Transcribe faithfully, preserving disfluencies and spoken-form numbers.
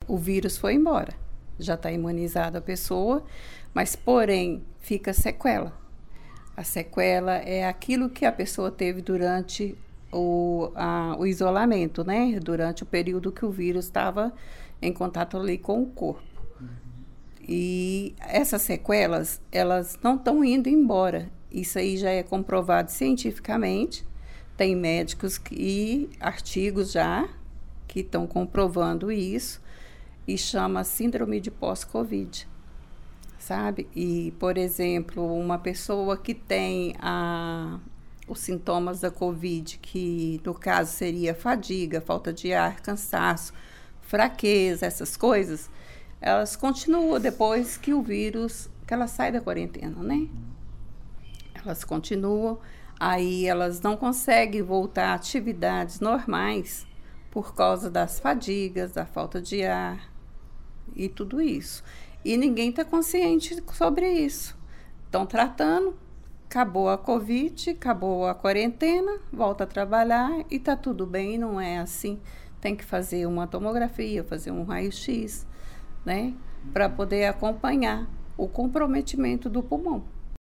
o vírus foi embora. Já está imunizada a pessoa, mas, porém, fica sequela. A sequela é aquilo que a pessoa teve durante o, a, o isolamento, né? Durante o período que o vírus estava em contato ali com o corpo. Uhum. E essas sequelas, elas não estão indo embora. Isso aí já é comprovado cientificamente. Tem médicos que, e artigos já que estão comprovando isso. E chama síndrome de pós-Covid, sabe? E, por exemplo, uma pessoa que tem a, os sintomas da Covid, que no caso seria fadiga, falta de ar, cansaço, fraqueza, essas coisas, elas continuam depois que o vírus, que ela sai da quarentena, né? Elas continuam, aí elas não conseguem voltar a atividades normais por causa das fadigas, da falta de ar e tudo isso. E ninguém está consciente sobre isso. Estão tratando, acabou a Covid, acabou a quarentena, volta a trabalhar e está tudo bem, não é assim. Tem que fazer uma tomografia, fazer um raio-x, né, para poder acompanhar o comprometimento do pulmão.